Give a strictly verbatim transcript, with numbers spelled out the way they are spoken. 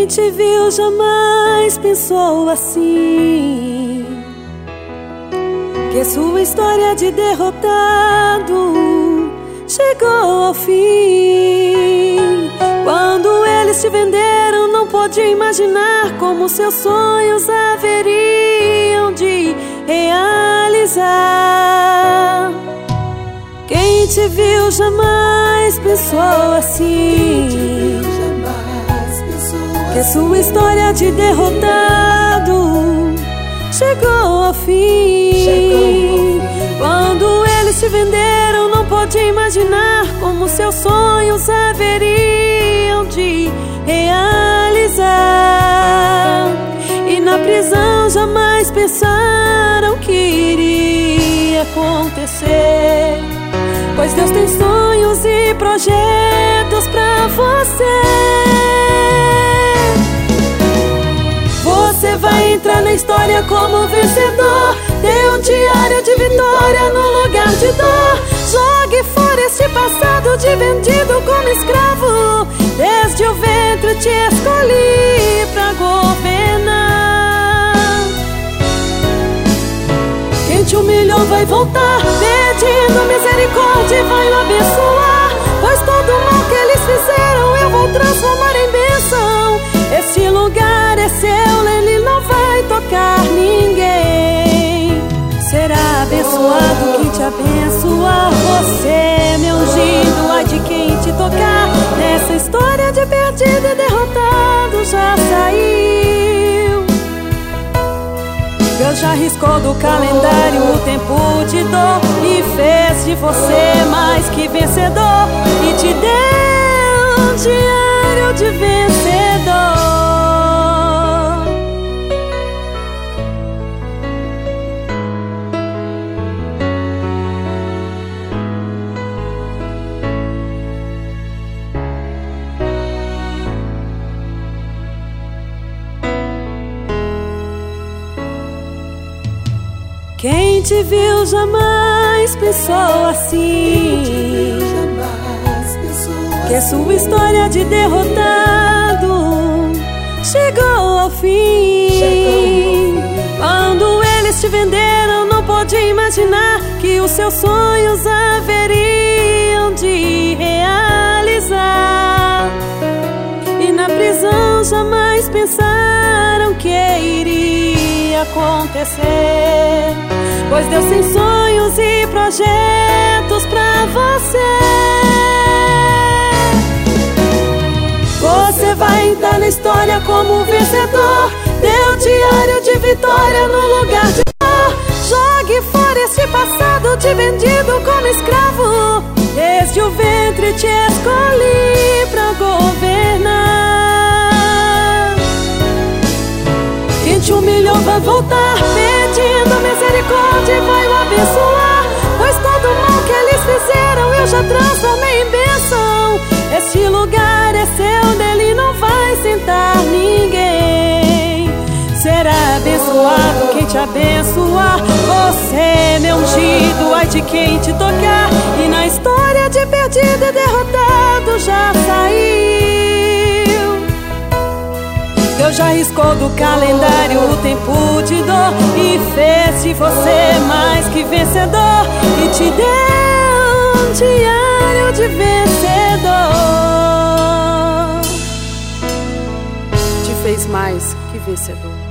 te viu jamais pensou assim, que sua história de derrotado chegou ao fim. Quando eles te venderam, não pôde imaginar como seus sonhos haveriam de realizar. Quem te viu jamais pensou assim, que sua história de derrotado chegou ao fim. Quando eles te venderam, não pôde imaginar como seus sonhos haveriam de realizar. E na prisão jamais pensaram que iria acontecer, pois Deus tem sonhos e projetos pra você. Você vai entrar na história como vencedor. Dê um diário de vitória no lugar de dor. Jogue fora este passado de vendido como escravo. Desde o ventre te escolhi pra governar. Quem te humilhou vai voltar, pedindo misericórdia e vai o abençoar. Pois todo o mal que eles fizeram eu vou transformar em bênção. Este lugar é seu, ele não vai tocar ninguém. Será abençoado quem te abençoar. Você, meu ungido, ai de quem te tocar. Nessa história de perdido e derrotado já saiu. Deus já riscou do calendário o tempo de dor e fez de você mais que vencedor, e te deu um diário de vencedor. Quem te viu jamais pensou assim, que sua história de derrotado chegou ao fim. Quando eles te venderam, não pôde imaginar que os seus sonhos haveriam de realizar. E na prisão jamais pensaram que iria acontecer, pois Deus tem sonhos e projetos pra você. Você vai entrar na história como vencedor. Dê um diário de vitória no lugar de dor. Jogue fora este passado de vendido como escravo. Desde o ventre te escolhi pra governar. Quem te humilhou vai voltar, pedindo misericórdia e vai o abençoar. Pois todo o mal que eles fizeram eu já transformei em bênção. Este lugar é seu, nele não vai sentar ninguém. Será abençoado quem te abençoar. Você, meu ungido, ai de quem te tocar. E na história de perdido e derrotado já saiu. Deus já riscou do calendário o tempo de dor e fez de você mais que vencedor, e te deu um diário de vencedor. Te fez mais que vencedor.